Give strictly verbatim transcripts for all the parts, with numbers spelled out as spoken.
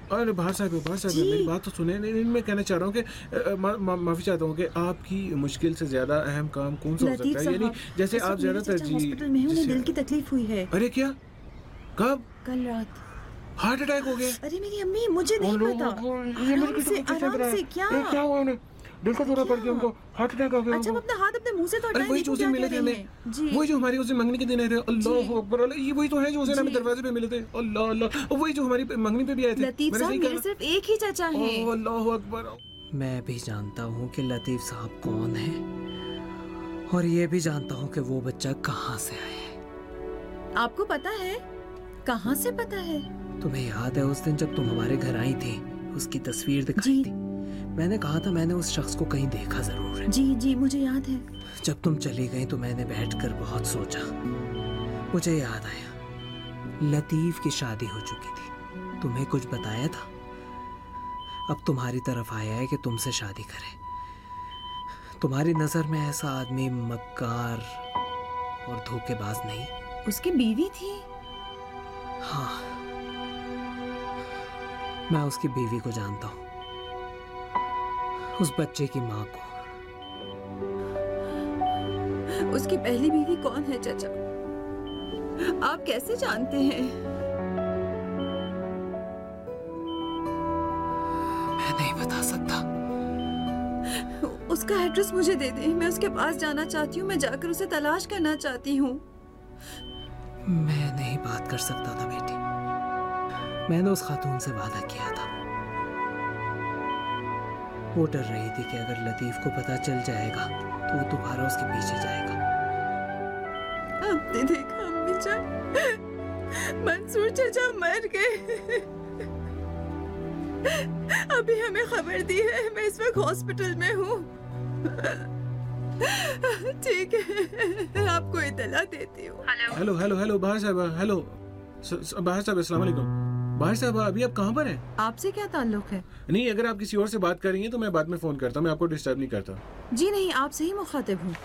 अरे बाहर साहब बाहर साहब मेरी बात तो सुने। नहीं, मैं कहना चाह रहा हूँ कि मा, मा, माफ़ी चाहता हूँ कि आपकी मुश्किल से ज़्यादा अहम काम कौन सा हो सकता है? यानी जैसे आप ज़्यादा तरजीह हॉस्पिटल में उन्हें दिल की तकलीफ हुई है। अरे क्या? कब? कल रात हार्ट अटैक हो गया? अरे मेरी अम्मी, मुझे नहीं पता। आराम से आराम से क्या क्या हुआ उन्हें? दिल का दौरा पड़ गया उनको, हार्ट अटैक हो गया। अच्छा अपना हाथ अपने मुंह से तो हटाएं। वही जो उस दिन मिले थे हमें, वही जो हमारी उस दिन मंगनी के दिन आए थे। अल्लाह अकबर, ये वही तो है जो उस दिन हमें दरवाजे पे मिले थे। अल्लाह अल्लाह, वही जो हमारी मंगनी पे भी आए थे। लतीफ साहब मेरे सिर्फ एक ही चाचा हैं। अल्लाह अकबर। मैं भी जानता हूँ कि लतीफ साहब कौन है और ये भी जानता हूँ कि वो बच्चा कहाँ से आया है। आपको पता है? कहाँ से पता है? तुम्हें याद है उस दिन जब तुम हमारे घर आई थी, उसकी तस्वीर दिखाई थी? मैंने कहा था मैंने उस शख्स को कहीं देखा जरूर है। जी जी मुझे याद है। जब तुम चली गई तो मैंने बैठकर बहुत सोचा। मुझे याद आया लतीफ की शादी हो चुकी थी, तुम्हें कुछ बताया था। अब तुम्हारी तरफ आया है कि तुमसे शादी करे। तुम्हारी नजर में ऐसा आदमी मक्कार और धोखेबाज नहीं? उसकी बीवी थी। हाँ, मैं उसकी बीवी को जानता हूँ, उस बच्चे की माँ को। उसकी पहली बीवी कौन है चाचा? आप कैसे जानते हैं? मैं नहीं बता सकता। उसका एड्रेस मुझे दे दे, मैं उसके पास जाना चाहती हूँ। मैं जाकर उसे तलाश करना चाहती हूँ। मैं नहीं बात कर सकता था बेटी, मैंने उस खातून से वादा किया था। वो डर रही थी कि अगर लतीफ को पता चल जाएगा तो वो दोबारा उसके पीछे जाएगा। आपने देखा अम्मी जान, मंसूर चाचा मर गए। अभी हमें खबर दी है, मैं इस वक्त हॉस्पिटल में हूँ। ठीक है, आपको इतला देती हूँ। हेलो हेलो हेलो बाहर साहब, हेलो बाहर साहब, अस्सलाम वालेकुम। बाहर साहब अभी आप कहाँ पर हैं? आपसे क्या ताल्लुक है? नहीं, अगर आप किसी और से बात कर रही हैं तो मैं बाद में फोन करता हूँ, मैं आपको डिस्टर्ब नहीं करता। जी नहीं, आपसे ही मुखातिब हूँ।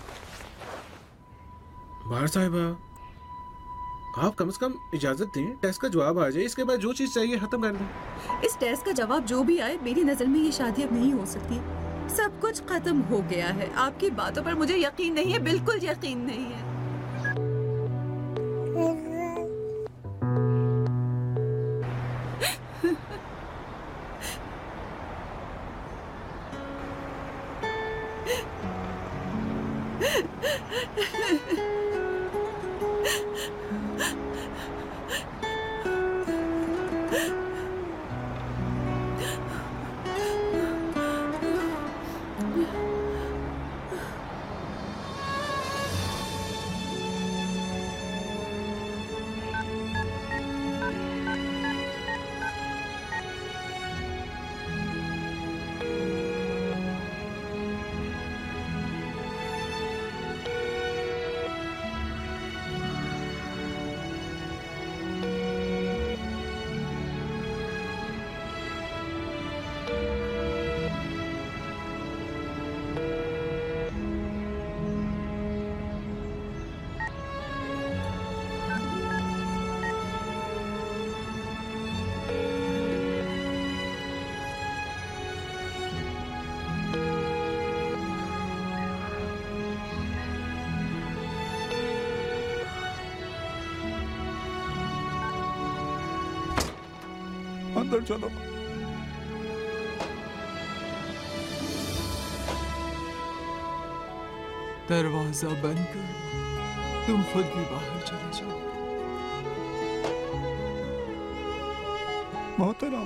बाहर साहिबा, आप कम से कम इजाजत दें, टेस्ट का जवाब आ जाए, इसके बाद जो चीज चाहिए खत्म कर दें। इस टेस्ट का जवाब जो भी आए, मेरी नजर में ये शादी अब नहीं हो सकती। सब कुछ खत्म हो गया है। आपकी बातों पर मुझे यकीन नहीं है, बिल्कुल यकीन नहीं है। अंदर चलो। दरवाजा बंद कर, तुम खुद भी बाहर चले जाओ। मोहतरम,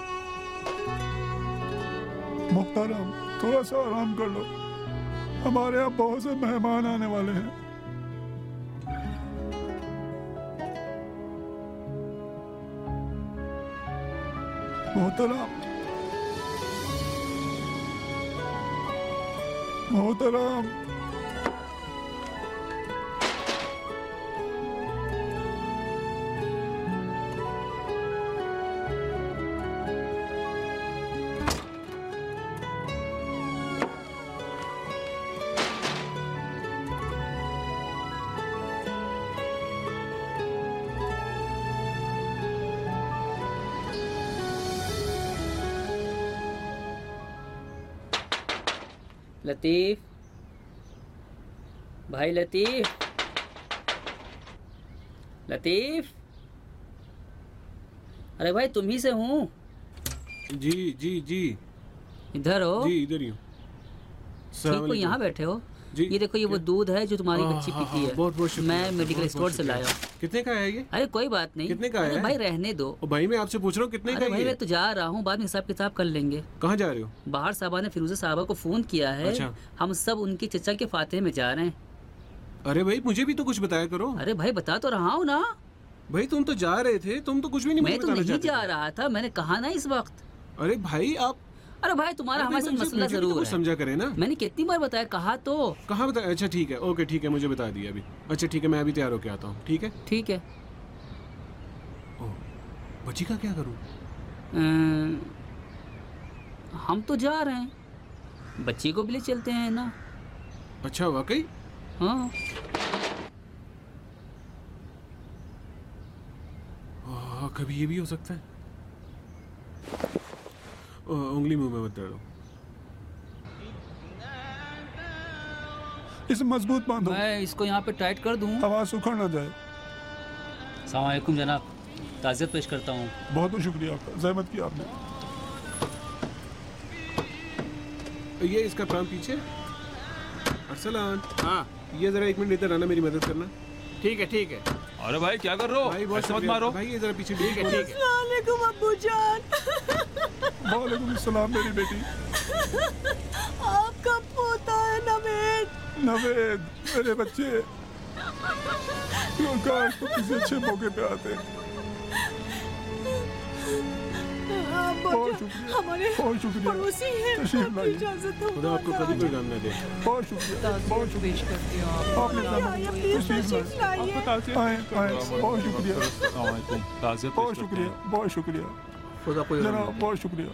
मोहतरम, थोड़ा सा आराम कर लो, हमारे यहाँ बहुत से मेहमान आने वाले हैं। मोहतरम, मोहतरम, लतीफ़, भाई लतीफ़, लतीफ़, अरे भाई तुम ही से हूँ। जी जी जी इधर हो। जी इधर ही हूँ। ठीक हो, यहाँ बैठे हो। जी ये देखो, ये वो दूध है जो तुम्हारी हाँ, बच्ची हाँ, पीती हाँ, है। बहुत बहुत शुक्रिया, मैं मेडिकल बहुत स्टोर बहुत से शुक्रिया। लाया हूँ। कितने का है ये? अरे कोई बात नहीं। कितने का अरे है? भाई रहने दो। ओ भाई मैं आपसे पूछ रहा हूँ कितने का अरे भाई है मैं ये? तो जा रहा हूँ, बाद में हिसाब किताब कर लेंगे। कहाँ जा रहे हो? बाहर साहबा ने फिरोजा साहबा को फोन किया है। अच्छा। हम सब उनके चचा के फातिहे में जा रहे हैं। अरे भाई मुझे भी तो कुछ बताया करो। अरे भाई बता तो रहा हूँ ना। भाई तुम तो जा रहे थे, तुम तो कुछ भी नहीं मैं मुझे तो बताना नहीं चाहते जा थे। रहा था, मैंने कहा ना इस वक्त। अरे भाई आप अरे भाई तुम्हारा अरे हमारे भाई, साथ मुझे- मसला मुझे भी तो जरूर कुछ है। समझा करे ना। मैंने कितनी बार बताया, कहा तो। कहाँ बताया? अच्छा ठीक है, ओके ठीक है, मुझे बता दिया अभी। अच्छा ठीक है, मैं अभी तैयार होके आता हूँ। ठीक है। ठीक है। ओह, बच्ची का क्या करूँ? अम्म, हम तो जा रहे हैं, बच्ची को भी ले चलते हैं ना। अच्छा वाकई? हाँ। आह, कभी ये भी हो सकता है। ओह, उंगली मुंह में मत डालो। इसे मजबूत बांधो, मैं इसको यहाँ पे टाइट कर दूँ। आवाज उखड़ ना जाए। अस्सलाम वालेकुम जनाब, ताज़ियत पेश करता हूँ। बहुत बहुत शुक्रिया आपका, जहमत की आपने। ये इसका प्राण पीछे। अरसलान, हाँ ये जरा एक मिनट इधर आना, मेरी मदद करना। ठीक है ठीक है। अरे भाई क्या कर रहे हो? भाई बहुत ऐसे मत शुक्रिया। मारो। भाई ये जरा पीछे ठीक है ठीक है। वालेकुम अब्बू जान। वालेकुम सलाम मेरी बेटी। आपका पोता है नवेद। नवेद मेरे बच्चे, काश तो किसी अच्छे मौके पे आते। बहुत शुक्रिया, हमारे बहुत शुक्रिया। पड़ोसी हैं, तशरीफ आपकी लाइए। इजाजत हो। खुदा आपको कभी कोई गम न दे। बहुत शुक्रिया, बहुत शुक्रिया। आपने आइए, प्लीज तशरीफ लाइए। आए आए, बहुत शुक्रिया, ताज़ियत पेश बहुत करते शुक्रिया, हैं। बहुत शुक्रिया खुदा कोई गम न जनाब, दे। बहुत शुक्रिया।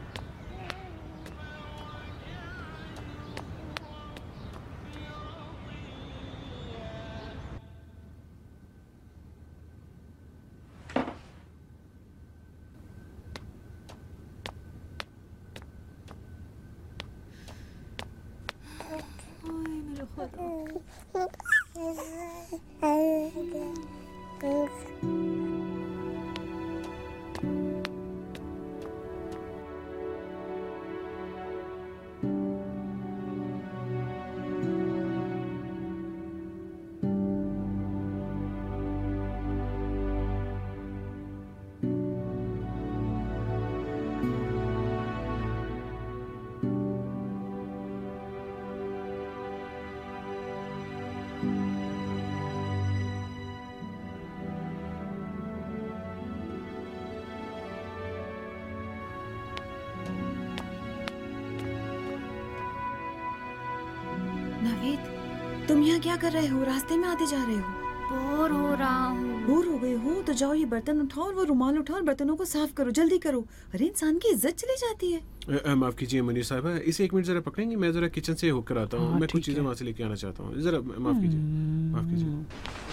नवेद, तुम यहाँ क्या कर रहे हो? रास्ते में आते जा रहे हो? बोर हो रहा हूँ। बोर हो गए हो तो जाओ, ये बर्तन उठाओ और वो रुमाल उठाओ और बर्तनों को साफ करो, जल्दी करो। अरे इंसान की इज्जत चली जाती है। अ, अ, माफ कीजिए मनीष साहब, इसे एक मिनट जरा पकड़ेंगे, मैं जरा किचन से होकर आता हूँ। मैं कुछ चीजें वहाँ से लेके आना चाहता हूँ, जरा माफ कीजिए, माफ कीजिए।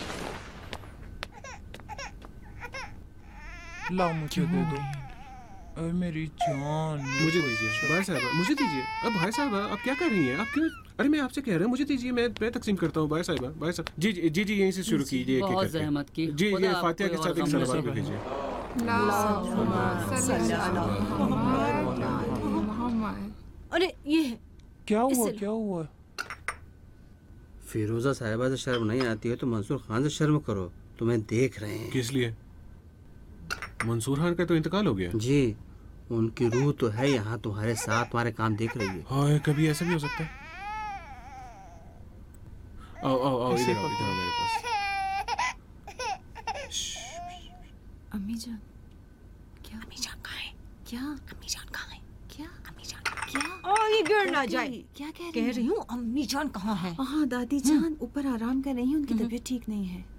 लाओ मुझे दे दो। अरे मेरी जान, मुझे दीजिए भाई साहब, मुझे दीजिए। अब भाई साहब आप क्या कर रही हैं? आप क्यों? अरे मैं आपसे कह रहा हूँ मुझे दीजिए, मैं मैं तकसीम करता हूँ। भाई साहब, भाई साहब, जी जी जी जी यहीं से शुरू कीजिए। एक-एक बहुत करके। जहमत की। जी खुदा ये आपको फातिहा के और साथ एक गम सलावत नसीब लिख लीजिए। अरे ये है। क्या हुआ इससे क्या हुआ? फिरोजा साहिबा से शर्म नहीं आती है तो मंसूर खान से शर्म करो, तुम्हें देख रहे हैं। किस लिए? मंसूर खान का तो इंतकाल हो गया। जी, उनकी रूह तो है यहाँ तुम्हारे साथ, तुम्हारे काम देख रही है। हाँ कभी ऐसा भी हो सकता है। आओ आओ आओ, इधर आओ, इधर आओ मेरे पास। अम्मी जान, क्या अम्मी जान कहाँ है? क्या अम्मी जान कहाँ है? क्या अम्मी जान क्या? ओ ये गिर ना जाए। क्या कह रही कह रही हूँ अम्मी जान कहाँ है? हाँ दादी जान ऊपर आराम कर रही हैं, उनकी तबीयत ठीक नहीं है।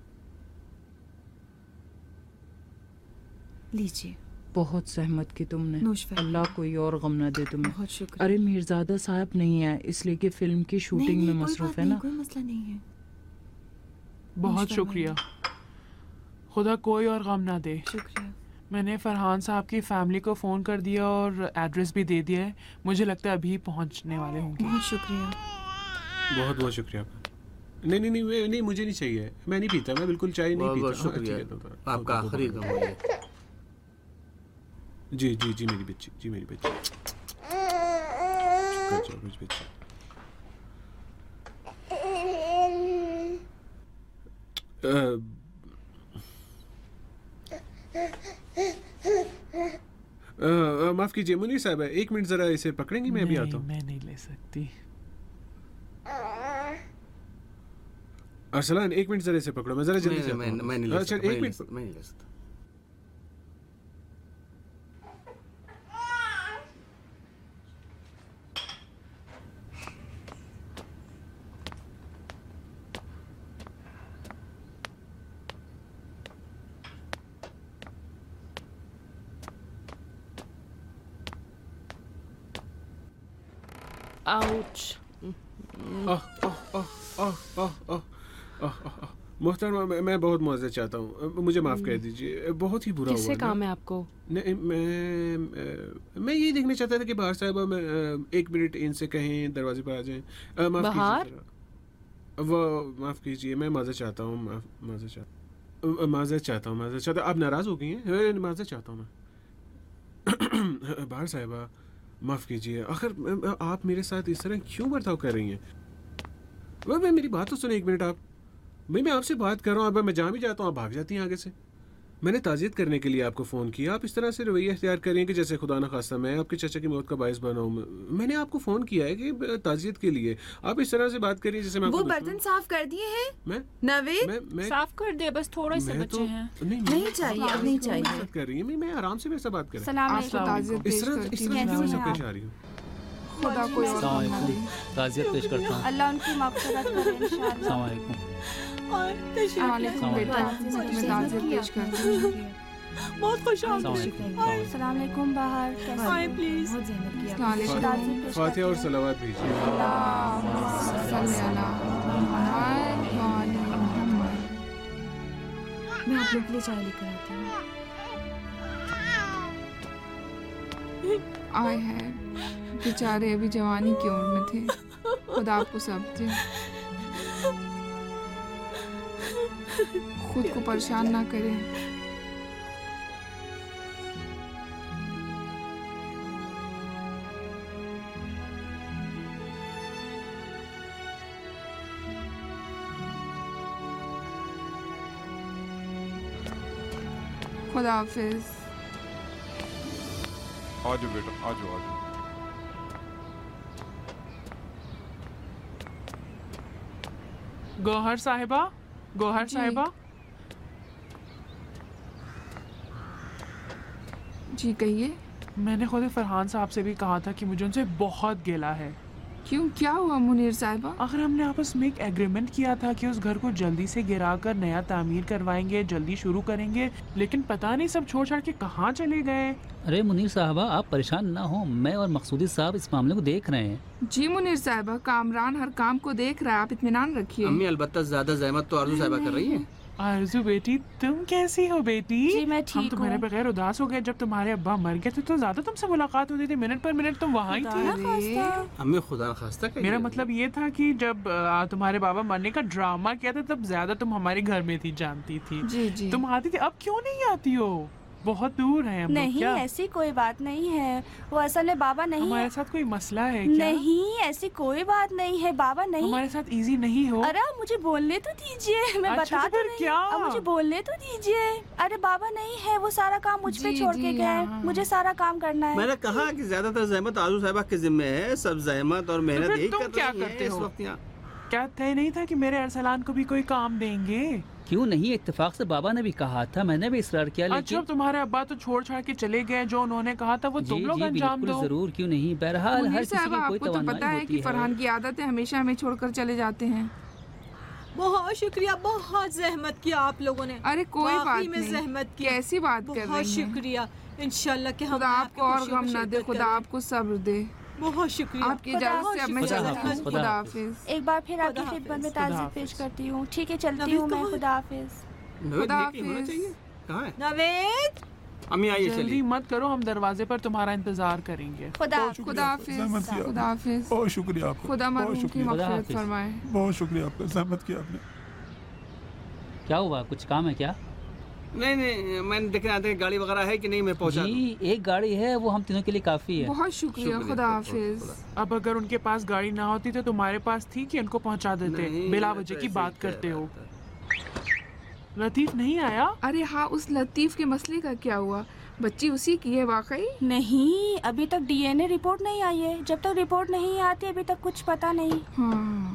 लीजिए। बहुत सहमत की तुमने। नोश फरमाइए। अल्लाह कोई और गम ना दे तुम्हें। बहुत शुक्रिया। अरे मीरजादा साहब नहीं है, इसलिए कि फिल्म की शूटिंग नहीं, में नहीं, कोई मसरूफ बात है नहीं, ना। कोई मसला नहीं है। बहुत नोश शुक्रिया, खुदा कोई और गम ना दे। शुक्रिया। मैंने फरहान साहब की फैमिली को फ़ोन कर दिया और एड्रेस भी दे दिया है। मुझे लगता है अभी पहुंचने वाले होंगे। बहुत शुक्रिया। बहुत बहुत शुक्रिया आपका। नहीं नहीं नहीं मैं- नहीं मुझे नहीं चाहिए, मैं नहीं पीता, मैं बिल्कुल चाय नहीं बहुत पीता। बहुत हाँ, शुक्रिया, ठीक है, तो- तो- आपका तो- आखिरी तो- गम हो ये। जी जी जी मेरी बच्ची, जी मेरी बच्ची। शुक्र जी, मेरी बच्ची। अ, अ, अ, माफ कीजिए मुनीर साहब, एक मिनट जरा इसे पकड़ेंगी, मैं अभी नहीं, आता हूँ। मैं नहीं ले सकती। अरसलान एक मिनट जरा इसे पकड़ो, मैं जरा जल्दी नहीं, से नहीं, आता मैं हूँ। मैं नहीं ले अच्छा सकता, मैं एक नहीं ले मिनट। सकता, मैं नहीं ले सकता। Ouch. Ah, ah, ah, ah, ah, ah, ah, ah, ah. मोहतरमा मैं, मैं बहुत मुआवजा चाहता हूँ, मुझे माफ़ कर दीजिए, बहुत ही बुरा हुआ किससे ना। काम है आपको? नहीं मैं अ, मैं ये देखना चाहता था कि बाहर साहब मैं अ, एक मिनट इनसे कहें दरवाजे पर आ जाएं। अ, माफ़ बाहर? कीजिए जरा। वो माफ़ कीजिए, मैं माज़रत चाहता हूँ, माफ़ माज़रत चाहता माज़रत चाहता हूँ माज़रत चाहता हूँ। आप नाराज़ हो गई हैं? माज़रत चाहता हूँ मैं। बाहर साहिबा माफ़ कीजिए, आखिर आप मेरे साथ इस तरह क्यों बर्ताव कर रही हैं? वह मैं मेरी बात तो सुने एक मिनट आप। भाई मैं आपसे बात कर रहा हूँ, अब मैं जहाँ भी जाता हूँ आप भाग जाती हैं आगे से। मैंने ताज़ियत करने के लिए आपको फ़ोन किया, आप इस तरह से रवैया इख्तियार करें कि जैसे खुदा न खास्ता मैं आपके चाचा की मौत का बायस बना हूँ। मैंने आपको फ़ोन किया है कि ताज़ियत के लिए, आप इस तरह से बात करिए जैसे मैं वो आपको बर्तन साफ कर दिए हैं मैं नवेद? मैं मैं साफ कर दे, बस थोड़े से मैं बचे तो हैं। नहीं नहीं चाहिए, अब नहीं चाहिए। बात कर रही है, मैं मैं आराम से मेरे से बात करें। सलाम अस्सलाम अलैकुम। वालेकुम। इस तरह इस तरह क्यों सब पेश आ रही हूँ? खुदा कोई और अस्सलाम ना वालेकुम, दे। ताज़ियत पेश करता हूँ। अल्लाह उनकी मग़फ़िरत करे इंशाअल्लाह। अस्सलाम वालेकुम। अस्सलाम अलैकुम बेटा, मैं ताज़ियत पेश करती हूँ। बहुत खुश अस्सलाम वालेकुम। अस्सलाम अलैकुम बाहर कैसे आए हो? प्लीज। बहुत जहमत की अस्सलाम आपने। अलैकुम। ताज़ियत पेश फातिहा और करती हूँ। सलावत भेजिए। अल्लाहुम्मा सल्ली अला मुहम्मद व अली मुहम्मद। मैं आप लोग के लिए चाय लेकर आती हूँ। आए हैं बेचारे अभी जवानी की उम्र में थे। खुदा आपको सब दे, खुद को परेशान ना करें। खुदा हाफिज। आ जाओ बेटा, आ जाओ आ जाओ। गौहर साहिबा, गौहर जी। साहिबा, जी कहिए। मैंने खुद फरहान साहब से भी कहा था कि मुझे उनसे बहुत गिला है। क्यों, क्या हुआ मुनीर साहिबा? आखिर हमने आपस में एक एग्रीमेंट किया था कि उस घर को जल्दी से गिराकर नया तामीर करवाएंगे, जल्दी शुरू करेंगे, लेकिन पता नहीं सब छोड़ छाड़ के कहाँ चले गए। अरे मुनीर साहबा, आप परेशान ना हो, मैं और मकसूदी साहब इस मामले को देख रहे हैं। जी मुनीर साहिबा, कामरान हर काम को देख रहा है, आप इत्मीनान रखिए। अम्मी अलबत्ता ज्यादा जहमत तो आरजू साहिबा कर रही हैं। आरजू बेटी, तुम कैसी हो बेटी? जी मैं हम ठीक तुम्हारे हूँ। बगैर उदास हो गए। जब तुम्हारे अब्बा मर गए थे तो ज्यादा तुमसे मुलाकात होती थी, मिनट पर मिनट तुम वहाँ ही थी। अरे, अम्मी खुदा न खास्ता कहिए। मेरा मतलब ये था कि जब आ, तुम्हारे बाबा मरने का ड्रामा किया था तब ज्यादा तुम हमारे घर में थी, जानती थी। जी जी। तुम आती थी, अब क्यों नहीं आती हो? बहुत दूर है हम लोग। नहीं, क्या ऐसी कोई बात नहीं है। वो असल में बाबा नहीं हमारे है। साथ कोई मसला है क्या? नहीं, ऐसी कोई बात नहीं है। बाबा नहीं। हमारे साथ इजी नहीं हो। अरे आप मुझे बोलने तो दीजिए, मैं अच्छा, बता तो तो फिर रही क्या? हूँ। अब मुझे बोलने तो दीजिए। अरे बाबा नहीं है, वो सारा काम मुझ पे जी, छोड़ जी, के गए। हाँ। मुझे सारा काम करना है। मैंने कहा कि ज्यादातर जहमत आरजू साहिबा के जिम्मे है। सब जहमत और मेहनत फिर यही तुम कर क्या रही हैं करते इस हो? वक्त यहाँ। क्या तय नहीं था कि मेरे अरसलान को भी कोई काम देंगे? क्यों नहीं, इत्तेफाक से बाबा ने भी कहा था, मैंने भी इसरार किया। अच्छा, लेकिन तुम्हारे अब्बा तो छोड़ छाड़ के चले गए, जो उन्होंने कहा था वो जी तुम लोग जी अंजाम बिल्कुल दो। जरूर, क्यों नहीं। बहरहाल हर मुनीर किसी साहिबा, की कोई आपको तो तवन्नाई पता है होती कि फरहान की आदत है, हमेशा हमें छोड़कर चले जाते हैं। बहुत शुक्रिया, बहुत जहमत किया आप लोगों ने। अरे कोई वाकई बात में नहीं, जहमत की। कैसी बात कर बहुत रही हैं? शुक्रिया। इंशाल्लाह कि हम खुदा आपको और खुशियों गम में ना दे, शिरकत खुदा करें। आपको सब्र दे। बहुत शुक्रिया। आपकी इजाजत से अब मैं खुदा चलती हाफिज, हूँ। खुदा खुदा हाफिज। हाफिज। एक बार फिर आपकी खुदा खिदमत में हाफिज, खुदा ताज़ियत हाफिज। पेश करती हूँ। ठीक है, चलती नवीद हूँ मैं। कहाँ है? खुदा हाफिज। नवेद खुदा ये कहीं होना हाफिज। चाहिए। कहाँ है? नवेद, अम्मी आइए जल्दी चलिए। मत करो, हम दरवाजे पर तुम्हारा इंतजार करेंगे। खुदा बहुत शुक्रिया खुदा आपका, हाफिज सहमत किया खुदा हाफिज बहुत शुक्रिया आपका, खुदा बहुत मरहूम की शुक्रिया, मग़फ़िरत फरमाए। बहुत शुक्रिया आपका, सहमत किया आपने। क्या हुआ, कुछ काम है क्या? नहीं नहीं, मैंने देखना आता है गाड़ी वगैरह है कि नहीं, मैं पहुंचा दूं। जी एक गाड़ी है, वो हम तीनों के लिए काफी है। बहुत शुक्रिया, खुदा हाफिज। अब अगर उनके पास गाड़ी ना होती तो तुम्हारे पास थी कि उनको पहुंचा देते? नहीं, बिला मैं तो वजह की ऐसे ही बात कह करते रहा हो। था। लतीफ नहीं आया? अरे हाँ, उस लतीफ़ के मसले का क्या हुआ? बच्ची उसी की है वाकई? नहीं, अभी तक डीएनए रिपोर्ट नहीं आई है। जब तक रिपोर्ट नहीं आती अभी तक कुछ पता नहीं। हाँ।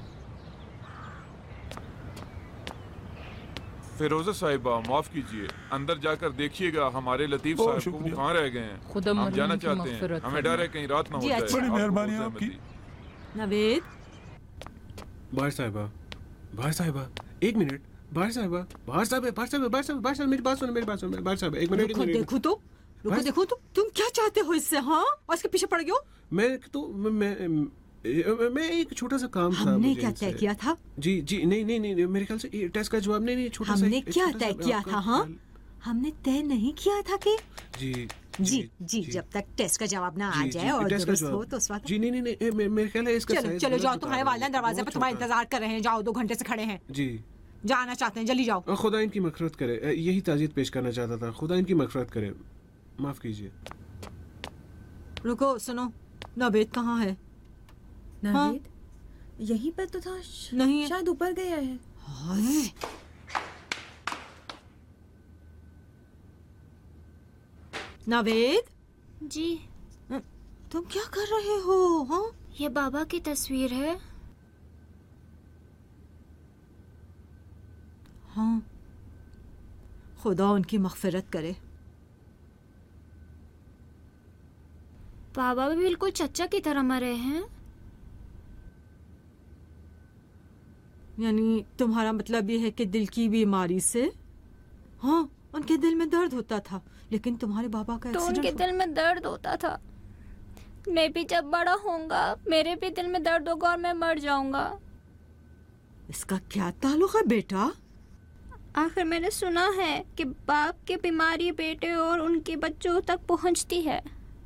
फिरोजा साहिबा माफ कीजिए, अंदर जाकर देखिएगा हमारे लतीफ बहुत साहब को वो शुक्रिया। कहाँ रह गए हैं। खुदा हम मरहूम जाना की चाहते हैं, मग़फ़िरत हमें फरमाए। डर है कहीं रात ना हो जी, जाए। अच्छा। बड़ी आपको मेहरबानी बहुत आपकी। सहमति। नवेद, बाहर साहिबा, बाहर साहिबा, एक मिनट। बाहर साहिबा, बाहर साहिबा, बाहर साहिबा, बाहर साहिबा, बाहर साहिबा, मेरी बात सुनो, मेरी बात सुनो, बाहर साहिबा, एक मिनट, एक रुको मिनट। देखो तो रुको बस। देखो तो तुम क्या चाहते हो इससे? हाँ, और इसके पीछे पड़ गए हो? मैं तो मैं मैं एक छोटा सा काम था हमने मुझे क्या इनसे। तय किया था? जी जी नहीं नहीं नहीं मेरे ख्याल से ये टेस्ट का जवाब नहीं नहीं छोटा सा हमने एक- क्या छोटा सा तय किया आपका था? हाँ, ख्याल- हमने तय नहीं किया था कि जी जी जी जब तक टेस्ट का जवाब ना आ जी, जाए जी, और टेस्ट का दुरुस्त जवाब- हो तो उस वक्त जी नहीं नहीं नहीं ए, मे- मेरे ख्याल है इसका चलो साइज चलो गलत जाओ, बता तुम्हारे रहा वालिदैन हूँ। दरवाजे पर बहुत तुम्हारा छोटा है। इंतजार कर रहे हैं। जाओ, दो घंटे से खड़े हैं। जी जाना चाहते हैं, जल्दी जाओ। अ, खुदा इनकी मगफरत करे, अ, यही ताज़ियत पेश करना चाहता था। खुदा इनकी मगफरत करे, माफ कीजिए। रुको, सुनो, नवेद कहाँ है? नावेद यहीं पर तो था। नहीं है। शायद ऊपर गया है। हाय, नवेद जी तुम क्या कर रहे हो? हाँ, ये बाबा की तस्वीर है। हाँ, खुदा उनकी मगफिरत करे। बाबा भी बिल्कुल चच्चा की तरह मरे हैं। यानी तुम्हारा मतलब ये है कि दिल की बीमारी से? हाँ, उनके दिल में दर्द होता था, लेकिन तुम्हारे बाबा का तो उनके एक्सीडेंट दिल में दर्द होता था। मैं भी जब बड़ा होऊंगा मेरे भी दिल में दर्द होगा और मैं मर जाऊंगा। इसका क्या ताल्लुक है बेटा? आखिर मैंने सुना है कि बाप की बीमारी बेटे और उनके बच्चों तक पहुंचती है।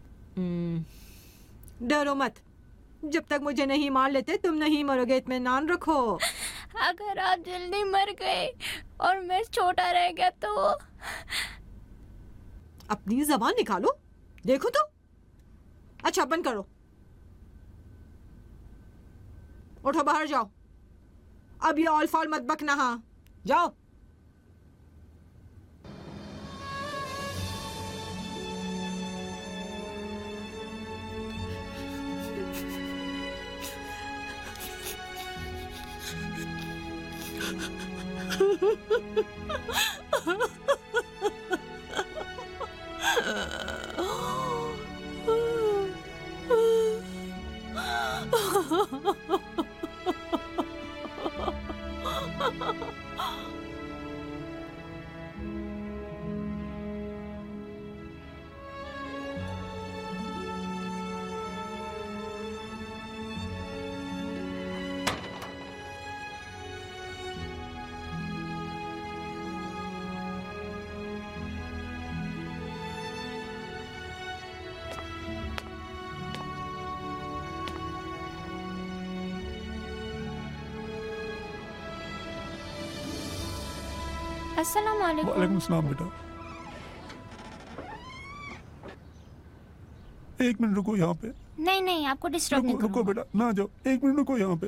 डरो मत, जब तक मुझे नहीं मार लेते तुम नहीं मरोगे, इत्मीनान रखो। अगर आप जल्दी मर गए और मैं छोटा रह गया तो? अपनी जबान निकालो, देखो तो। अच्छा बंद करो, उठो बाहर जाओ। अब ये ऑल फॉल मत बकना। हाँ जाओ। अस्सलाम वालेकुम। वालेकुम सलाम बेटा। एक मिनट रुको यहाँ पे। नहीं नहीं, आपको डिस्टर्ब नहीं रुको, रुको करूंगा। बेटा, ना जाओ, एक मिनट रुको यहाँ पे।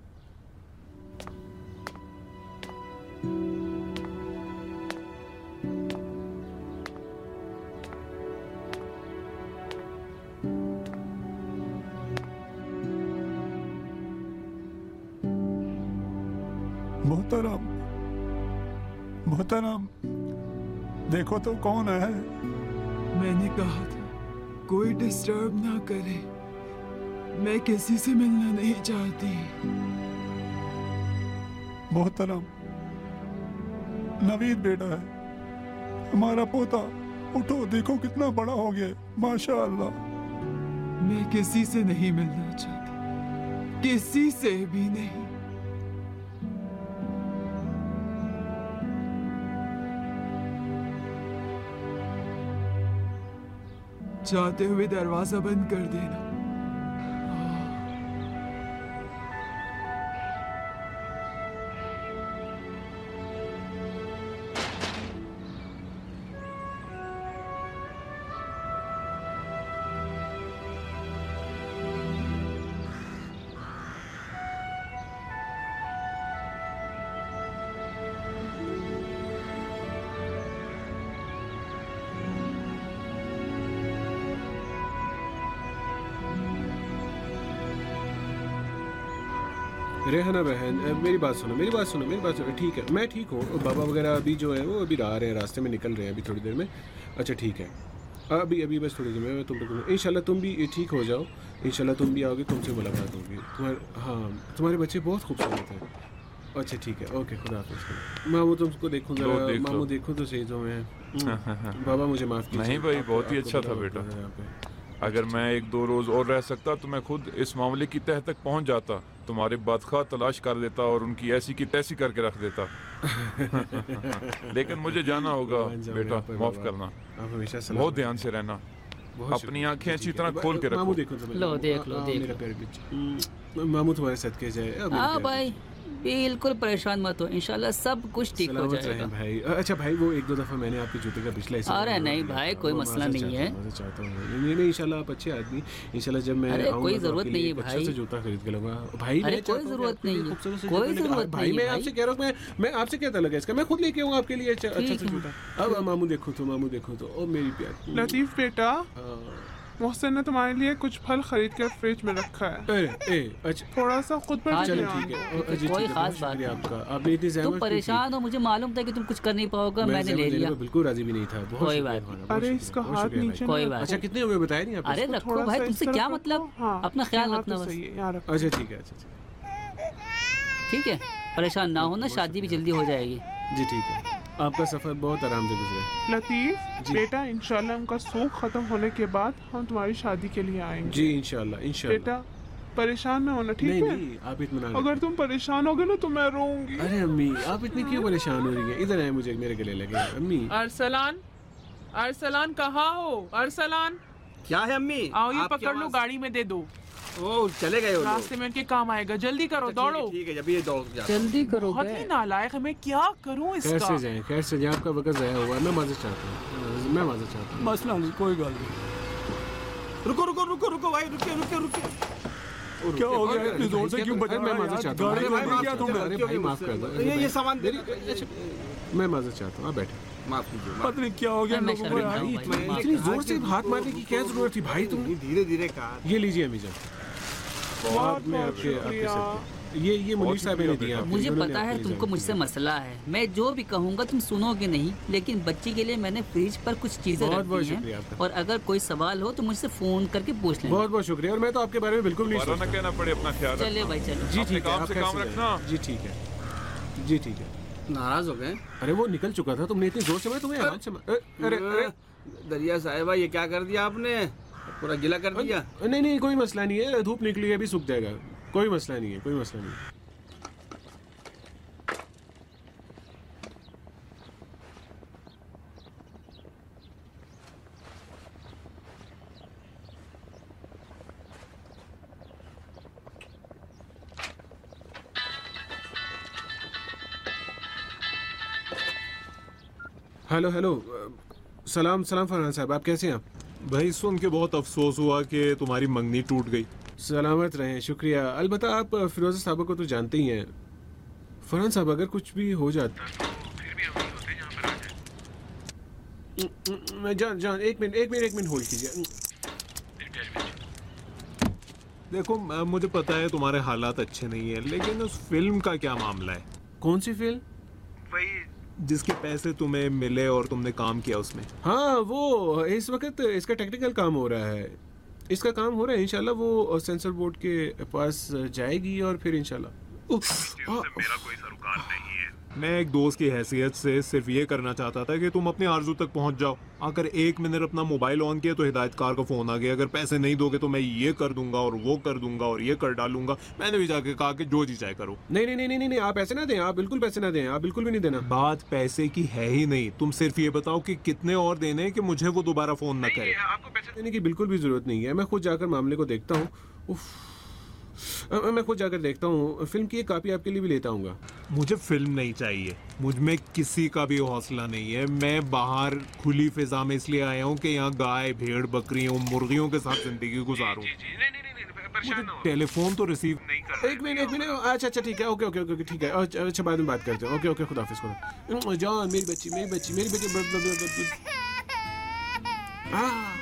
मोहतरम, मोहतरम, देखो तो कौन है। मैंने कहा था कोई डिस्टर्ब ना करे, मैं किसी से मिलना नहीं चाहती। मोहतरम, नवीद बेटा है, हमारा पोता। उठो, देखो कितना बड़ा हो गया, माशाअल्लाह। मैं किसी से नहीं मिलना चाहती, किसी से भी नहीं। चाहते हुए दरवाजा बंद कर देना। रेहाना बहन, मेरी बात सुनो मेरी बात सुनो मेरी बात सुनो ठीक है, मैं ठीक हूँ। बाबा वगैरह अभी जो है वो अभी आ रहे हैं, रास्ते में निकल रहे हैं अभी थोड़ी देर में। अच्छा ठीक है, अभी अभी बस थोड़ी देर में मैं तुम लोग इंशाल्लाह तुम भी ठीक हो जाओ। इंशाल्लाह तुम भी आओगे, तुमसे मुलाकात होगी। तुम्हारे हाँ तुम्हारे बच्चे बहुत खूबसूरत हैं। अच्छा ठीक है, ओके खुदा हाफिज़। मामू तुमको देखूँ जरा, मामू देखो तो सही जो मैं। बाबा मुझे माफ़ कीजिए। नहीं भाई, बहुत ही अच्छा था बेटा। अगर मैं एक दो रोज और रह सकता तो मैं खुद इस मामले की तह तक पहुंच जाता, तुम्हारे बदखा तलाश कर देता और उनकी ऐसी की तैसी करके रख देता। लेकिन मुझे जाना होगा बेटा, माफ करना। बहुत ध्यान से रहना, अपनी आंखें अच्छी तरह खोल के रखो। लो देख लो देख लो। मामू तुम्हारे सदके जाए। हाँ भाई बिल्कुल परेशान मत हो, इंशाल्लाह सब कुछ ठीक हो जाएगा भाई। अच्छा भाई वो एक दो दफा मैंने आपके जूते का पिछला हिस्सा। अरे नहीं भाई कोई मसला नहीं है। चाहता हूँ नहीं नहीं इंशाल्लाह आप अच्छे आदमी, इंशाल्लाह जब मैं अरे कोई जरूरत नहीं है भाई, अच्छे से जूता खरीद के लूंगा भाई। अरे कोई जरूरत नहीं है, कोई जरूरत भाई। मैं आपसे कह रहा हूँ, मैं मैं आपसे क्या तलक है इसका, मैं खुद लेके आऊँगा आपके लिए अच्छा सा जूता। अब मामू देखो तो मामू देखो तो ओ मेरी प्यारी लतीफ बेटा, मोहसिन ने तुम्हारे लिए कुछ फल खरीद कर फ्रिज में रखा है। ए, ए, अच्छा थोड़ा सा खुद पर चलो ठीक है, कोई खास बात नहीं आपका। आपने इतनी तुम परेशान हो, मुझे मालूम था कि तुम कुछ कर नहीं पाओगे, मैंने ले लिया। बिल्कुल राजी भी नहीं था। कोई बात। अरे इसका हाथ नीचे। कोई बात। अच्छा कितने हुए बताया नहीं आपने? अरे रखो भाई, तुमसे क्या मतलब, अपना ख्याल रखना बस। अच्छा ठीक है, अच्छा ठीक है, परेशान ना हो ना, शादी भी जल्दी हो जाएगी। जी ठीक है, आपका सफर बहुत आराम से गुजरे। लतीफ बेटा, इंशाल्लाह उनका सूख खत्म होने के बाद हम तुम्हारी शादी के लिए आएंगे। जी इंशाल्लाह इंशाल्लाह। बेटा परेशान ना होना, ठीक है? नहीं नहीं आप इत्मीनान। अगर तुम परेशान होगे ना तो मैं रोऊंगी। अरे अम्मी आप इतनी क्यों परेशान हो रही है? इधर आए, मुझे मेरे गले लगे। अम्मी अरसलान, अरसलान कहाँ हो? अरसलान क्या है अम्मी? आओ ये पकड़ लो, गाड़ी में दे दो। ओ चले गए, रास्ते में उनके काम आएगा, जल्दी करो, दौड़ो। ठीक है, अभी ये दौड़ जाते। जल्दी करो। बहुत ही नालायक है, मैं क्या करूं इसका? कैसे जाएं कैसे जाएं, आपका वक्त ज़ाया हुआ। मैं माजूद चाहता हूं, मैं माजूद चाहता हूं। मसला नहीं, कोई गल नहीं। रुको रुको रुको रुको भाई, रुके रुके रुके। क्या हो गया? इतनी जोर से क्यों बजा रहा है? मैं माजूद चाहता हूं। गाड़ी में क्या तुमने? अरे भाई माफ कर दो, ये ये सामान दे। मैं माजूद चाहता हूं, आप बैठे। माफ कीजिए। पता नहीं क्या हो गया लोगों को यार। इतनी जोर से हाथ मारने की क्या जरूरत थी भाई? तुम धीरे धीरे कहा। ये लीजिए अम्मी जान, बहुत में आपके आपके ये ये मुनीर साहब ने दिया। मुझे पता है तुमको मुझसे मसला है, मैं जो भी कहूँगा तुम सुनोगे नहीं, लेकिन बच्ची के लिए मैंने फ्रिज पर कुछ चीजें रखी हैं, और अगर कोई सवाल हो तो मुझसे फोन करके पूछ लेना। बहुत बहुत शुक्रिया, और मैं तो आपके बारे में बिल्कुल नहीं सोचता। कहना पड़े, अपना ख्याल रखना। चलिए भाई चलो। जी ठीक है, काम से काम रखना। जी ठीक है, जी ठीक है। नाराज हो गए? अरे वो निकल चुका था, तुमने इतनी जोर से मैं तुम्हें आवाज से। अरे अरे दरिया साहिबा, ये क्या कर दिया आपने? पूरा गिला कर दिया। नहीं नहीं कोई मसला नहीं है, धूप निकली है, अभी सूख जाएगा। कोई मसला नहीं है, कोई मसला नहीं। हेलो हेलो, सलाम सलाम फरहान साहब, आप कैसे हैं? आप भाई सुन के बहुत अफसोस हुआ कि तुम्हारी मंगनी टूट गई। सलामत रहें, शुक्रिया। अलबत्ता आप फिरोज़ा साहबा को तो जानते ही हैं। फरहान साहब अगर कुछ भी हो जाता तो फिर भी हम होते यहाँ पर आ जाए। जान जान एक मिनट एक मिनट एक मिनट होल्ड कीजिए। देखो मुझे पता है तुम्हारे हालात अच्छे नहीं है, लेकिन उस फिल्म का क्या मामला है? कौन सी फिल्म? वही जिसके पैसे तुम्हें मिले और तुमने काम किया उसमें। हाँ वो इस वक्त इसका टेक्निकल काम हो रहा है, इसका काम हो रहा है। इंशाल्लाह वो सेंसर बोर्ड के पास जाएगी और फिर इंशाल्लाह। मेरा कोई सरोकार नहीं है। मैं एक दोस्त की हैसियत से सिर्फ ये करना चाहता था कि तुम अपनी आरजू तक पहुंच जाओ। अगर एक मिनट अपना मोबाइल ऑन किया तो हिदायतकार का फोन आ गया, अगर पैसे नहीं दोगे तो मैं ये कर दूंगा और वो कर दूंगा और ये कर डालूंगा। मैंने भी जाके कहा कि जो जी चाहे करो। नहीं नहीं नहीं नहीं नहीं आप पैसे ना दें, आप बिल्कुल पैसे ना दें, आप बिल्कुल भी नहीं देना। बात पैसे की है ही नहीं, तुम सिर्फ ये बताओ कि कितने और देने हैं कि मुझे वो दोबारा फोन न करे। आपको पैसे देने की बिल्कुल भी जरूरत नहीं है, मैं खुद जाकर मामले को देखता हूँ। मैं खुद जाकर देखता हूँ, फिल्म की एक कॉपी आपके लिए भी लेता हूँ। मुझे फिल्म नहीं चाहिए, मुझ में किसी का भी हौसला नहीं है। मैं बाहर खुली फिजा में इसलिए आया हूँ कि यहाँ गाय भेड़ बकरियों मुर्गियों के साथ जिंदगी गुजारूं। मुझे टेलीफोन तो रिसीव नहीं कर। एक मिनट एक मिनट, अच्छा अच्छा ठीक है, ओके ओके ओके ठीक है, अच्छा बाद में बात करते हैं। ओके ओके खुदाफिज खुदा। जान मेरी बच्ची मेरी बच्ची मेरी बच्ची। हाँ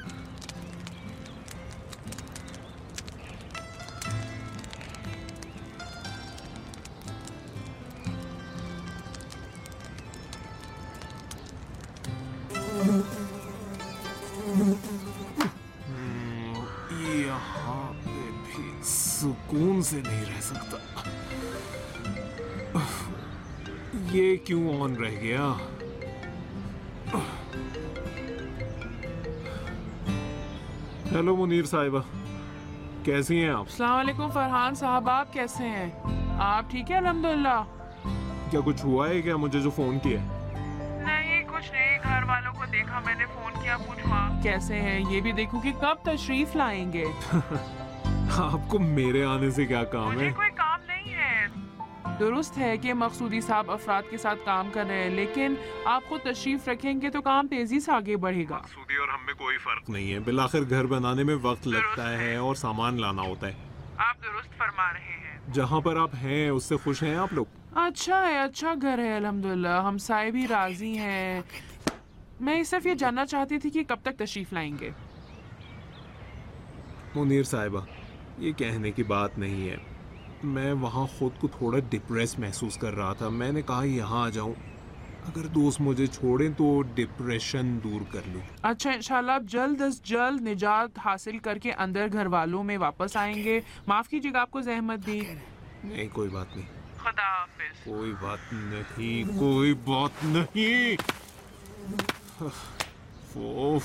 यहाँ पे भी सुकून से नहीं रह सकता। ये क्यों ऑन रह गया? हेलो मुनीर साहिबा, कैसी हैं आप? अस्सलाम वालेकुम फरहान साहब, आप कैसे हैं? आप ठीक है अल्हम्दुलिल्लाह। क्या कुछ हुआ है क्या मुझे जो फोन किया? नहीं कुछ नहीं, घर वालों को देखा मैंने, फोन किया, पूछा कैसे हैं, ये भी देखूं कि कब तशरीफ लाएंगे। आपको मेरे आने से क्या काम मुझे है? कोई काम नहीं है। दुरुस्त है कि मकसूदी साहब अफराद के साथ काम कर रहे हैं, लेकिन आप खुद तशरीफ रखेंगे तो काम तेजी से आगे बढ़ेगा। मकसूदी और हम में कोई फर्क नहीं है, बिलाखिर घर बनाने में वक्त लगता है और सामान लाना होता है। आप दुरुस्त फरमा रहे हैं। जहाँ पर आप हैं उससे खुश हैं आप लोग? अच्छा है, अच्छा घर है अल्हम्दुलिल्लाह, हम साहिब भी राजी हैं। मैं सिर्फ ये जानना चाहती थी कि कब तक तशरीफ लाएंगे। मुनीर साहिबा, ये कहने की बात नहीं है, मैं वहाँ खुद को थोड़ा डिप्रेस महसूस कर रहा था। मैंने कहा यहाँ आ जाऊँ, अगर दोस्त मुझे छोड़ें तो डिप्रेशन दूर कर लूँ। अच्छा इंशाल्लाह आप जल्द अज जल्द निजात हासिल करके अंदर घर वालों में वापस आएंगे। माफ कीजिएगा आपको जहमत दी। नहीं कोई बात नहीं, खुदा हाफिज। कोई बात नहीं, कोई बात नहीं। ओफ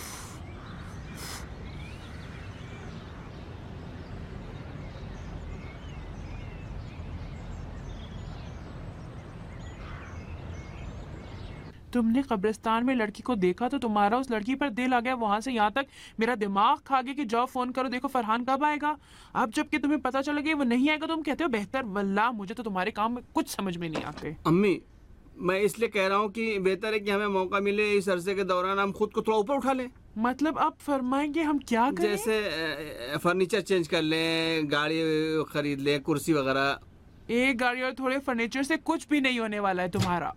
तुमने कब्रिस्तान में लड़की को देखा तो तुम्हारा उस लड़की पर दिल आ गया, वहां से यहाँ तक मेरा दिमाग खा गया कि जाओ फोन करो, देखो फरहान कब आएगा। अब जबकि तुम्हें पता चला कि वो नहीं आएगा तुम कहते हो बेहतर। वल्लाह मुझे तो तुम्हारे काम में कुछ समझ में नहीं आते। अम्मी मैं इसलिए कह रहा हूँ कि बेहतर है कि हमें मौका मिले इस अरसे के दौरान हम खुद को थोड़ा ऊपर उठा लें। मतलब आप फरमाएंगे हम क्या करें? जैसे फर्नीचर चेंज कर लें, गाड़ी खरीद लें, कुर्सी वगैरह। एक गाड़ी और थोड़े फर्नीचर से कुछ भी नहीं होने वाला है तुम्हारा।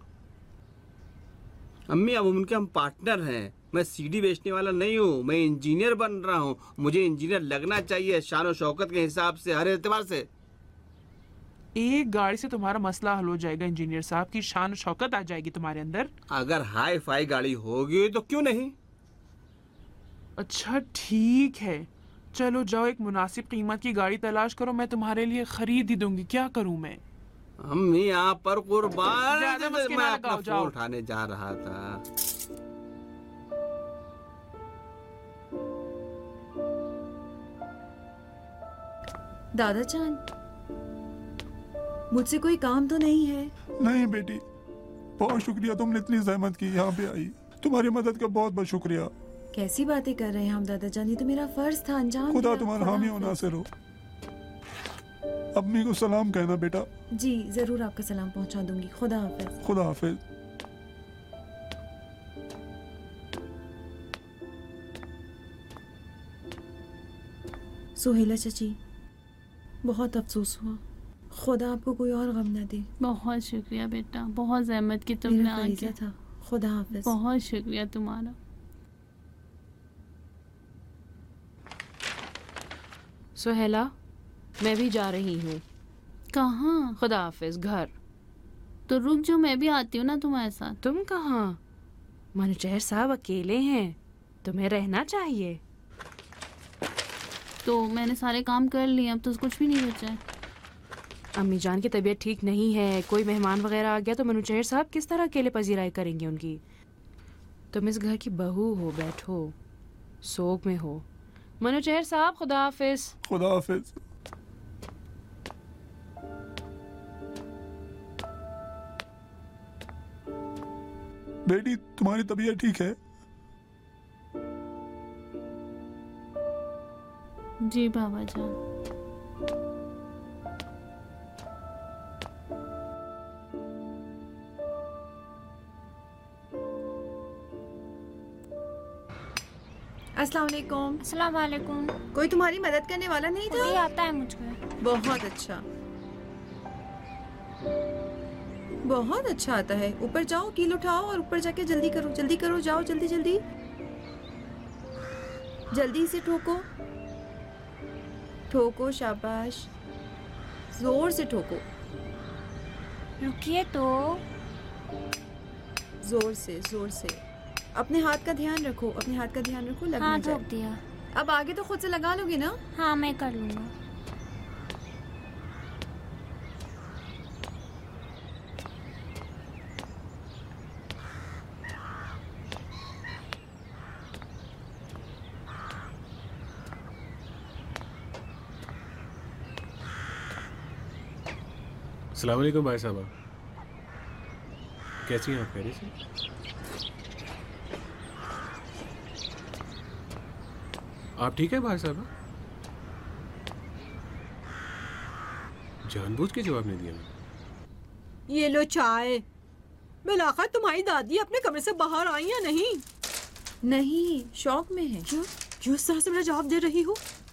अम्मी अब उनके हम पार्टनर हैं, मैं सीडी बेचने वाला नहीं हूँ, मैं इंजीनियर बन रहा हूँ। मुझे इंजीनियर लगना चाहिए शान और शौकत के हिसाब से, हर एतबार से। एक गाड़ी से तुम्हारा मसला हल हो जाएगा इंजीनियर साहब, की शान और शौकत आ जाएगी तुम्हारे अंदर। अगर हाई फाई गाड़ी होगी तो क्यों नहीं। अच्छा ठीक है, चलो जाओ एक मुनासिब कीमत की गाड़ी तलाश करो, मैं तुम्हारे लिए खरीद ही दूंगी। क्या करूँ मैं? अम्मी यहाँ पर कुर्बान, ज्यादा मस्के मैं ना अपना लगाओ, जाओ। फोन उठाने जा रहा था। दादा जान, मुझसे कोई काम तो नहीं है? नहीं बेटी, बहुत शुक्रिया, तुमने इतनी जहमत की यहाँ पे आई, तुम्हारी मदद का बहुत बहुत शुक्रिया। कैसी बातें कर रहे हैं हम दादा जान, ये तो मेरा फर्ज था अंजाम। खुदा तुम्हारा हामी और नासिर हो। अम्मी को सलाम कहना बेटा। जी जरूर आपका सलाम पहुंचा दूंगी। खुदा हाफिज। खुदा हाफिज। सुहेला चाची, बहुत अफसोस हुआ, खुदा आपको कोई और गम ना दे। बहुत शुक्रिया बेटा, बहुत जहमत की तुमने आके। था। खुदा हाफिज। बहुत शुक्रिया तुम्हारा। सुहेला, मैं भी जा रही हूँ। कहाँ? खुदा हाफिज, घर। तो रुक जो, मैं भी आती हूँ ना तुम्हारे साथ। तुम कहाँ? मनोचहर साहब अकेले हैं, तुम्हें रहना चाहिए। तो मैंने सारे काम कर लिए, अब तो कुछ भी नहीं बचा है। अम्मी जान की तबीयत ठीक नहीं है, कोई मेहमान वगैरह आ गया तो मनोचेहर साहब किस तरह अकेले पजीराई करेंगे उनकी। तुम इस घर की बहू हो, बैठो, सोग में हो। मनोचेहर साहब खुदा हाफिज। खुदा हाफिज। बेटी तुम्हारी तबीयत ठीक है? जी बाबा जान। अस्सलाम वालेकुम। अस्सलाम वालेकुम। कोई तुम्हारी मदद करने वाला नहीं था? ये आता है मुझको। बहुत अच्छा, बहुत अच्छा आता है। ऊपर जाओ, कील उठाओ और ऊपर जाके जल्दी करो, जल्दी करो, जाओ जल्दी जल्दी जल्दी से ठोको, ठोको, शाबाश, जोर से ठोको। रुकिए तो, जोर से, जोर से। अपने हाथ का ध्यान रखो, अपने हाथ का ध्यान रखो, लग ना जाए। ठोक दिया। अब आगे तो खुद से लगा लोगे ना? हाँ मैं कर लूँगा। अस्सलाम वालेकुम भाई साहब, कैसी हैं आप? खैरियत से? आप ठीक है भाई साहब? जानबूझ के जवाब नहीं दिया। ये लो चाय। बिलाखिर तुम्हारी दादी अपने कमरे से बाहर आई या नहीं? नहीं, शौक में है। क्यों क्यों इस तरह से मेरा जवाब दे रही हो?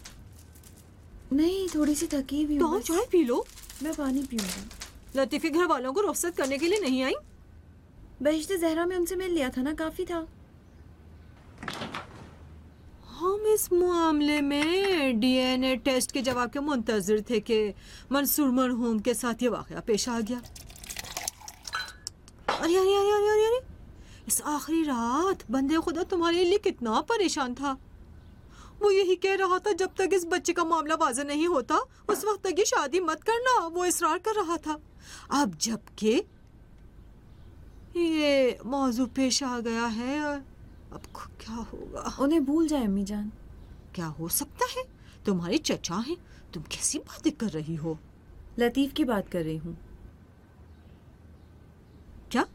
नहीं, थोड़ी सी थकी हुई हूँ। तो चाय पी लो। मैं पानी पीऊंगा। लतीफ के घर वालों को रुखसत करने के लिए नहीं आई? बहिश्त ज़हरा में उनसे मिल लिया था ना, काफी था। हम इस मामले में डीएनए टेस्ट के जवाब के मुंतजर थे कि मंसूर मरहूम के साथ ये वाकया पेश आ गया। अरे अरे अरे अरे अरे अरे इस आखिरी रात बंदे खुदा तुम्हारे लिए कितना परेशान था। वो यही कह रहा था जब तक इस बच्चे का मामला वाज़ेह नहीं होता उस वक्त तक ये शादी मत करना, वो इसरार कर रहा था। अब जबकि ये मौजू पेश आ गया है, अब क्या होगा? उन्हें भूल जाए अम्मी जान। क्या हो सकता है? तुम्हारे चचा हैं, तुम कैसी बातें कर रही हो? लतीफ की बात कर रही हूँ। क्या?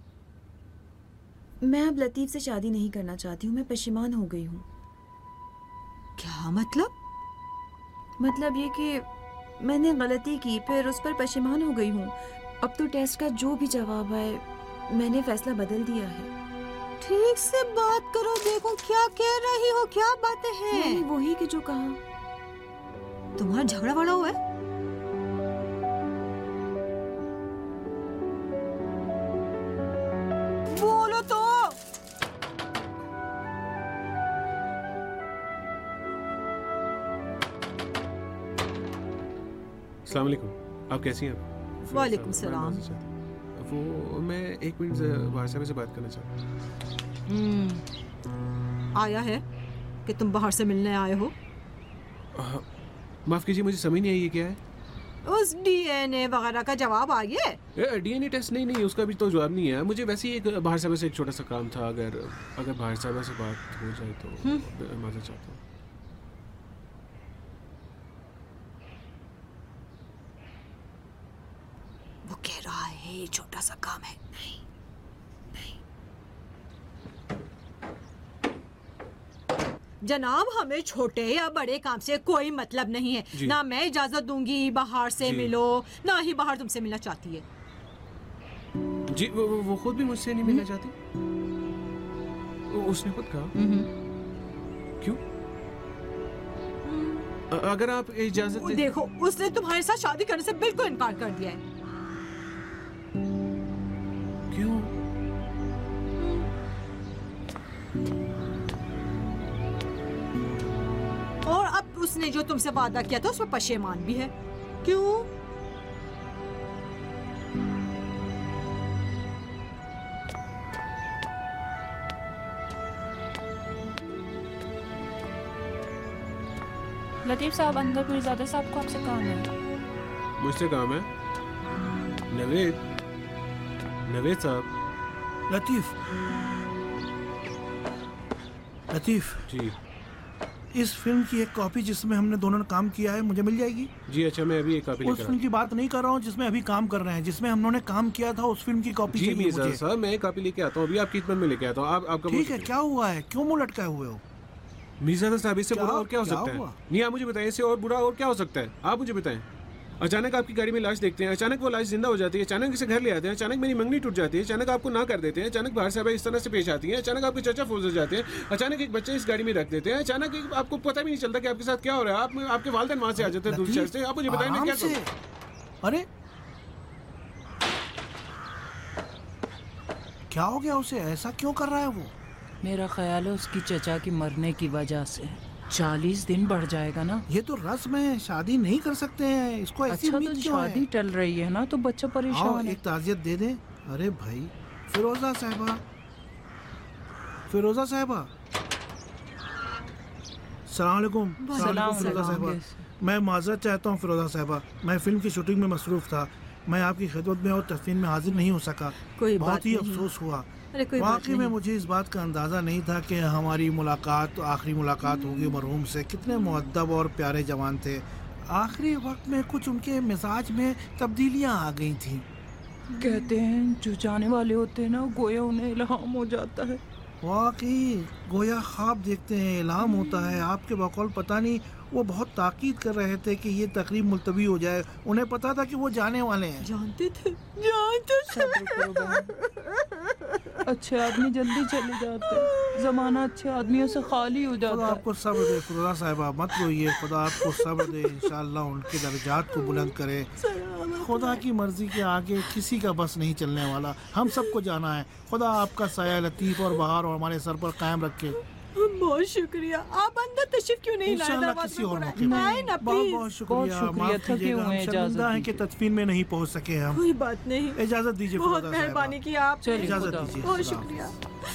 मैं अब लतीफ से शादी नहीं करना चाहती हूँ, मैं परेशान हो गई हूँ। क्या मतलब? मतलब ये कि मैंने गलती की, फिर उस पर परेशान हो गई हूँ। अब तो टेस्ट का जो भी जवाब आए, मैंने फैसला बदल दिया है। ठीक से बात करो, देखो क्या कह रही हो, क्या बातें हैं? नहीं, वही कि जो कहा। तुम्हारा झगड़ा वाला हुआ है? बोलो तो। अस्सलाम वालेकुम, आप कैसी हैं? वालेकुम सलाम। वो मैं एक मिनट बाहर साहब से बात करना चाहता हूँ। आया है कि तुम बाहर से मिलने आए हो? माफ कीजिए, मुझे समझ नहीं आई ये क्या है? उस डीएनए वगैरह का जवाब आ गया? डीएनए टेस्ट नहीं नहीं उसका भी तो जवाब नहीं है। मुझे वैसे ही एक बाहर साहब से एक छोटा सा काम था, अगर अगर बाहर साहब से बात हो जाए तो माफी चाहता हूँ। वो कह रहा है ये छोटा सा काम है। नहीं नहीं जनाब, हमें छोटे या बड़े काम से कोई मतलब नहीं है। ना मैं इजाजत दूंगी बाहर से मिलो, ना ही बाहर तुमसे मिलना चाहती है। जी वो, वो खुद भी मुझसे नहीं मिलना चाहती। उसने खुद कहा। क्यों? अगर आप इजाजत देखो, उसने तुम्हारे साथ शादी करने से बिल्कुल इनकार कर दिया है। क्यों? और अब उसने जो तुमसे वादा किया था उसमें पशेमान भी है। क्यों? लतीफ साहब, अंदर पीरजादा साहब को आपसे काम है। मुझसे काम है। नवेद, नवेद साहब। लतीफ, लतीफ जी, इस फिल्म की एक कॉपी जिसमें हमने दोनों ने काम किया है मुझे मिल जाएगी? जी अच्छा, मैं अभी एक कॉपी उस फिल्म की बात नहीं कर रहा हूँ जिसमें अभी काम कर रहे हैं, जिसमें हम लोगों ने काम किया था, उस फिल्म की कॉपी चाहिए मुझे। सर मैं एक कॉपी लेके आता हूँ, अभी आपकी खिदमत में लेके आता हूँ। आप आपका ठीक है, क्या हुआ है, क्यों मुंह लटकाए हुए हो? मीरजादा साहब, इससे बुरा और क्या हो सकता है? नहीं आप मुझे बताएं, इससे और बुरा और क्या हो सकता है? आप मुझे बताएं। अचानक आपकी गाड़ी में लाश देखते हैं, अचानक वो लाश जिंदा हो जाती है, अचानक इसे घर ले आते हैं, अचानक मेरी मंगनी टूट जाती है, अचानक आपको ना कर देते हैं, अचानक बाहर साहब इस तरह से पेश आती है, अचानक आपके चाचा फौज हो जाते हैं, अचानक एक बच्चे इस गाड़ी में रख देते हैं, अचानक आपको पता भी नहीं चलता कि आपके साथ क्या हो रहा है। आप आपके वालिदैन वहां से आ जाते हैं दूर शहर से। आप मुझे बताएं मैं क्या करूं? अरे क्या हो गया उसे, ऐसा क्यों कर रहा है वो? मेरा ख्याल है उसकी चचा की मरने की वजह से चालीस दिन बढ़ जाएगा ना। ये तो रस्म है, शादी नहीं कर सकते हैं, इसको ऐसी अच्छा उम्मीद तो क्यों है? शादी टल रही है ना तो बच्चा परेशान है। एक ताज़ियत दे दे। अरे भाई, फिरोजा साहिबा, फिरोजा साहिबा, सलाम अलैकुम। सलाम फिरोजा साहिबा, मैं माजरत चाहता हूँ फिरोजा साहिबा, मैं फिल्म की शूटिंग में मसरूफ था, मैं आपकी खिदमत में और तस्वीर में हाजिर नहीं हो सका। कोई बहुत बात ही नहीं। अफसोस हुआ। अरे कोई बात वाकई में नहीं। मुझे इस बात का अंदाज़ा नहीं था कि हमारी मुलाकात आखिरी मुलाकात होगी मरहूम से। कितने मुअद्दब और प्यारे जवान थे। आखिरी वक्त में कुछ उनके मिजाज में तब्दीलियां आ गई थी। कहते हैं जो जाने वाले होते हैं ना गोया उन्हें इल्हाम हो जाता है। वाकई गोया ख्वाब देखते हैं, इल्हाम होता है। आपके बकौल पता नहीं वो बहुत ताकीद कर रहे थे कि ये तकरीब मुलतवी हो जाए। उन्हें पता था कि वो जाने वाले हैं। जानते थे, जानते थे। अच्छे आदमी जल्दी चले जाते हैं, जमाना अच्छे आदमियों से खाली हो जाता है। आपको सब्र दे फिरोजा साहिबा, मत रोइए। खुदा आपको सब्र दे, इंशाअल्लाह उनके दर्जात को बुलंद करे। खुदा की मर्जी के आगे किसी का बस नहीं चलने वाला। हम सबको जाना है। खुदा आपका साया लतीफ और बहार और हमारे सर पर कायम रखे। बहुत शुक्रिया। आप अंदर तशरीफ क्यों नहीं लाए? किसी और मौके आए ना, बहुत बहुत शुक्रिया। माफ कीजिएगा, हम शर्मिंदा हैं कि तदफीन में नहीं पहुंच सके हम। कोई बात नहीं, इजाजत दीजिए। बहुत मेहरबानी की आप। इजाजत दीजिए। बहुत शुक्रिया।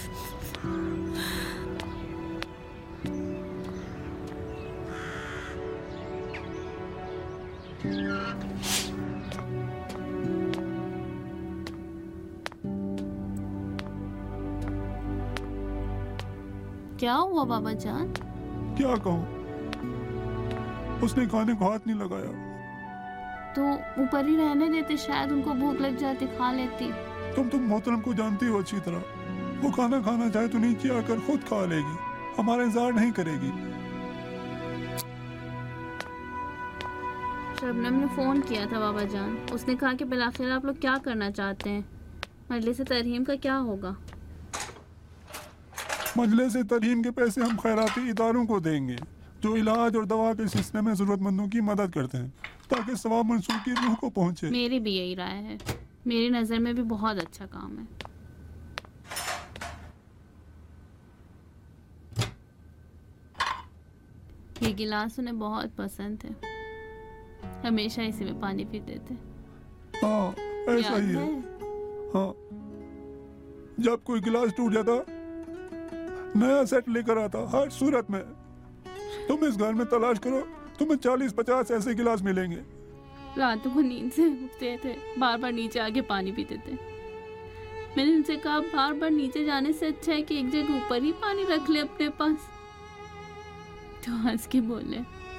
क्या हुआ बाबा जान? क्या कहूँ, उसने खाने को हाथ नहीं लगाया। तो ऊपर ही रहने देते, शायद उनको भूख लग जाती, खा लेती। तुम तुम मोहतरम को जानती हो अच्छी तरह। वो खाना खाना चाहे तो नीचे आकर खुद खा लेगी, हमारा इंतजार नहीं करेगी। शबनम ने फोन किया था बाबा जान, उसने कहा कि बिलाखिर आप लोग क्या करना चाहते हैं, मजलिस तरहीम का क्या होगा? मजलिस तरहीम के पैसे हम खैराती इदारों को देंगे जो इलाज और दवा के सिलसिले में जरूरतमंदों की मदद करते हैं, ताकि सवाब मंसूर की रूह को पहुंचे। मेरी भी यही राय है, मेरी नज़र में भी बहुत अच्छा काम है। ये गिलास उन्हें बहुत पसंद है, हमेशा इसी में पानी पीते थे। हाँ ऐसा ही है। हाँ, जब कोई गिलास टूट जाता नया सेट लेकर आता हर सूरत में। तुम इस घर में तलाश करो, तुम्हें चालीस पचास ऐसे गिलास मिलेंगे। रातों को नींद से उठते थे, बार बार नीचे आके पानी पीते थे। मैंने उनसे कहा बार बार नीचे जाने से अच्छा है कि एक जगह ऊपर ही पानी रख ले अपने पास। तो हंस के बोले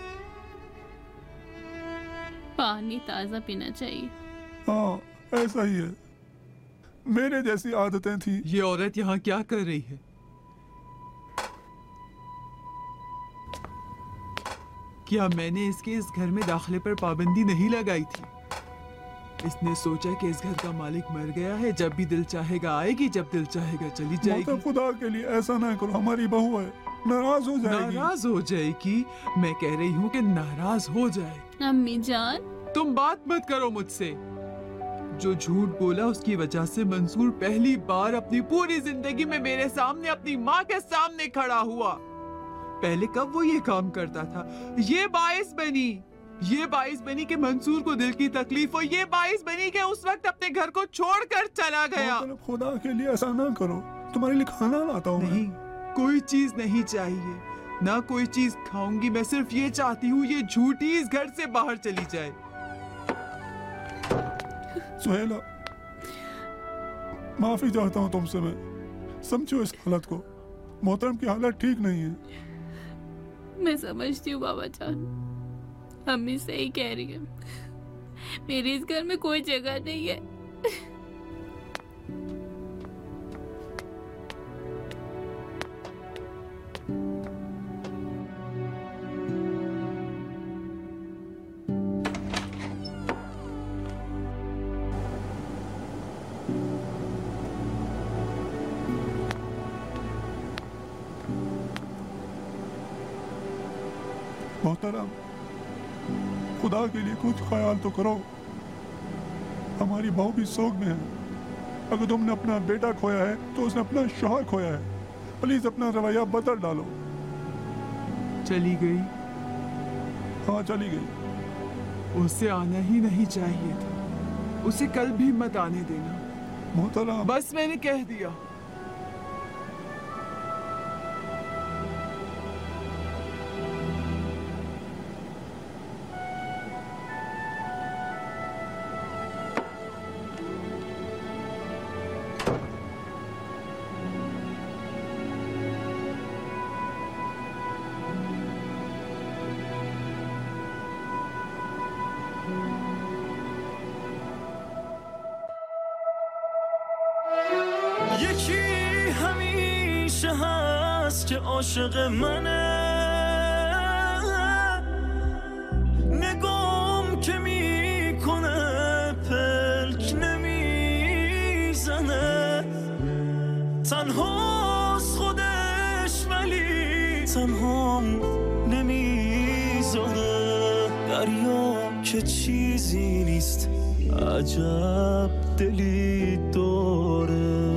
पानी ताजा पीना चाहिए। हाँ ऐसा ही है, मेरे जैसी आदतें थी। ये औरत यहाँ क्या कर रही है? क्या मैंने इसके इस घर में दाखिले पर पाबंदी नहीं लगाई थी? इसने सोचा कि इस घर का मालिक मर गया है, जब भी दिल चाहेगा आएगी, जब दिल चाहेगा चली जाएगी। खुदा के लिए ऐसा ना करो, हमारी बहू है, नाराज हो जाएगी। नाराज हो जाएगी? मैं कह रही हूँ कि नाराज हो जाए। अम्मी जान तुम बात मत करो मुझसे। जो झूठ बोला उसकी वजह से मंसूर पहली बार अपनी पूरी जिंदगी में मेरे सामने अपनी माँ के सामने खड़ा हुआ। पहले कब वो ये काम करता था? ये बाइस बनी ये बाइस बनी कि मंसूर को दिल की तकलीफ हो। ये बाइस बनी कि उस वक्त अपने घर को छोड़कर चला गया। खुदा के लिए ऐसा ना करो, तुम्हारे लिए खाना लाता हूँ। नहीं, कोई चीज नहीं चाहिए, ना कोई चीज खाऊंगी। मैं सिर्फ ये चाहती हूँ ये झूठी इस घर से बाहर चली जाए। सुहेला, माफी चाहता हूँ तुमसे मैं। समझो इस हालत को, मोहतरम की हालत ठीक नहीं है। मैं समझती हूँ बाबा जान, अम्मी सही कह रही है। मेरी इस घर में कोई जगह नहीं है। मोहतरम, खुदा के लिए कुछ ख्याल तो करो। हमारी बहू भी सोग में है। अगर तुमने अपना बेटा खोया है तो उसने अपना शौहर खोया है। प्लीज अपना रवैया बदल डालो। चली गई? हाँ चली गई। उसे आना ही नहीं चाहिए था। उसे कल भी मत आने देना। मोहतरम, बस मैंने कह दिया। یکی همیشه هست که عاشق منه، نگام که میکنه پلک نمیزنه، تنهاست خودش ولی تنهام نمیذاره، دریا که چیزی نیست عجب دلی داره.